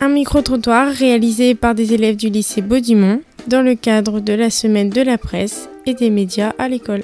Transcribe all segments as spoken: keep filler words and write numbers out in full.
Un micro-trottoir réalisé par des élèves du lycée Baudimont dans le cadre de la semaine de la presse et des médias à l'école.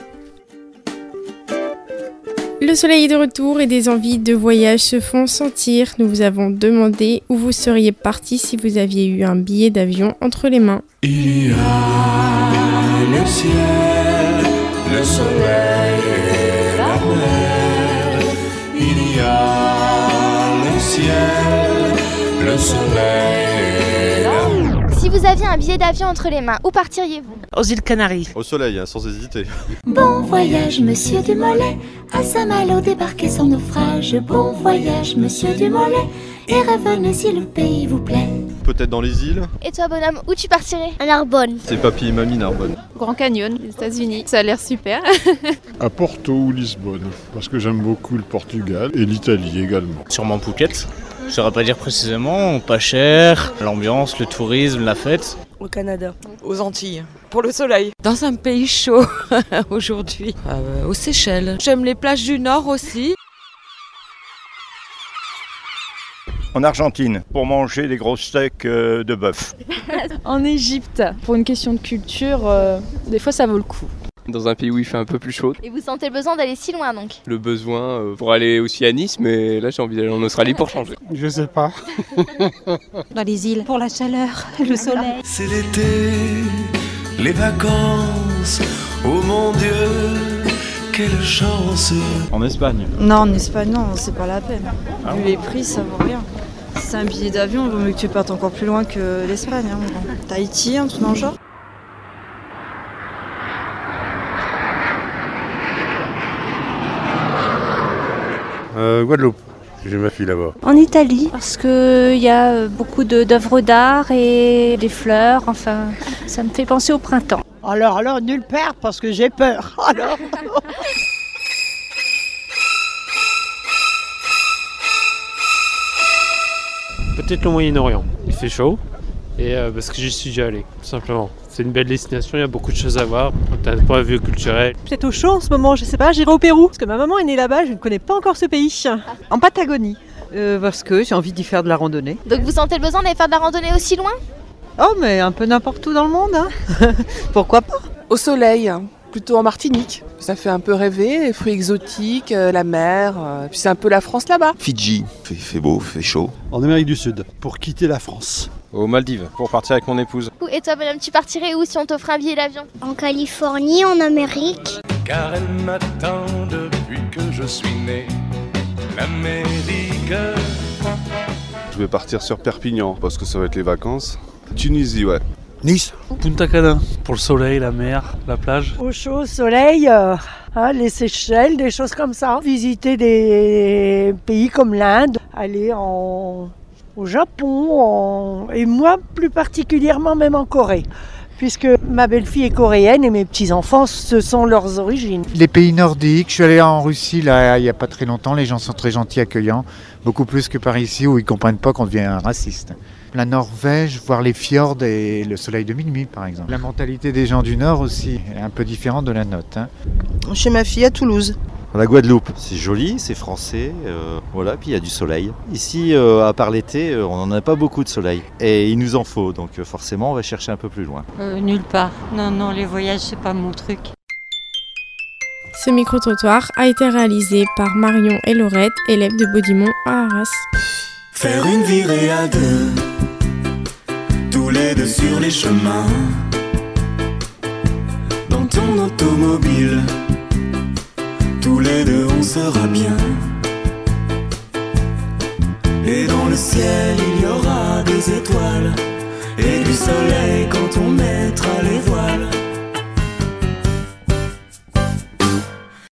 Le soleil est de retour et des envies de voyage se font sentir. Nous vous avons demandé où vous seriez parti si vous aviez eu un billet d'avion entre les mains. Il y a le ciel, le soleil et la mer. Il y a le ciel, le soleil et la mer. Si vous aviez un billet d'avion entre les mains, où partiriez-vous ? Aux îles Canaries. Au soleil, hein, sans hésiter. Bon voyage, monsieur Dumollet, à Saint-Malo débarquez sans naufrage. Bon voyage, monsieur Dumollet, et revenez si le pays vous plaît. Peut-être dans les îles. Et toi, bonhomme, où tu partirais ? À Narbonne. C'est papy et mamie Narbonne. Grand Canyon, les États-Unis. Ça a l'air super. À Porto ou Lisbonne, parce que j'aime beaucoup le Portugal et l'Italie également. Sûrement Phuket. Je ne saurais pas dire précisément, pas cher, l'ambiance, le tourisme, la fête. Au Canada, aux Antilles, pour le soleil. Dans un pays chaud aujourd'hui, euh, aux Seychelles. J'aime les plages du Nord aussi. En Argentine, pour manger des gros steaks euh, de bœuf. En Égypte, pour une question de culture, euh, des fois ça vaut le coup. Dans un pays où il fait un peu plus chaud. Et vous sentez le besoin d'aller si loin donc ? Le besoin euh, pour aller aussi à Nice, mais là j'ai envie d'aller en Australie pour changer. Je sais pas. Dans les îles, pour la chaleur, le soleil. C'est l'été, les vacances, oh mon Dieu, quelle chance. En Espagne. Non, en Espagne, non, c'est pas la peine. Ah Vu ouais. les prix, ça vaut rien. Si c'est un billet d'avion, il vaut mieux que tu partes encore plus loin que l'Espagne. Hein. Tahiti, un truc dans le genre. Euh, Guadeloupe, j'ai ma fille là-bas. En Italie, parce qu'il y a beaucoup de, d'œuvres d'art et des fleurs, enfin, ça me fait penser au printemps. Alors, alors, nulle part, parce que j'ai peur. Alors. Peut-être le Moyen-Orient, il fait chaud, et euh, parce que j'y suis déjà allé, tout simplement. C'est une belle destination, il y a beaucoup de choses à voir, d'un point de vue culturel. Peut-être au chaud en ce moment, je sais pas, j'irai au Pérou, parce que ma maman est née là-bas, je ne connais pas encore ce pays. En Patagonie, euh, parce que j'ai envie d'y faire de la randonnée. Donc vous sentez le besoin d'aller faire de la randonnée aussi loin ? Oh, mais un peu n'importe où dans le monde, hein. Pourquoi pas ? Au soleil, plutôt en Martinique. Ça fait un peu rêver, les fruits exotiques, euh, la mer, euh, puis c'est un peu la France là-bas. Fidji, fait, fait beau, fait chaud. En Amérique du Sud, pour quitter la France. Aux Maldives, pour partir avec mon épouse. Et toi, madame, tu partirais où si on t'offrait un billet d'avion ? En Californie, en Amérique. Car elle m'attend depuis que je suis né. L'Amérique. Je vais partir sur Perpignan, parce que ça va être les vacances. Tunisie, ouais. Nice. Punta Cana, pour le soleil, la mer, la plage. Au chaud, au soleil, euh, hein, les Seychelles, des choses comme ça. Visiter des pays comme l'Inde, aller en... au Japon, en... et moi plus particulièrement même en Corée. Puisque ma belle-fille est coréenne et mes petits-enfants, ce sont leurs origines. Les pays nordiques, je suis allé en Russie là, il n'y a pas très longtemps, les gens sont très gentils, accueillants, beaucoup plus que par ici où ils ne comprennent pas qu'on devient raciste. La Norvège, voir les fjords et le soleil de minuit par exemple. La mentalité des gens du Nord aussi est un peu différente de la nôtre. Hein. Chez ma fille à Toulouse. La Guadeloupe, c'est joli, c'est français, euh, voilà, puis il y a du soleil. Ici, euh, à part l'été, euh, on n'en a pas beaucoup de soleil. Et il nous en faut, donc euh, forcément, on va chercher un peu plus loin. Euh, nulle part. Non, non, les voyages, c'est pas mon truc. Ce micro-trottoir a été réalisé par Marion et Laurette, élèves de Baudimont à Arras. Faire une virée à deux, tous les deux sur les chemins, dans ton automobile, tous les deux on sera bien. Et dans le ciel il y aura des étoiles et du soleil quand on mettra les voiles.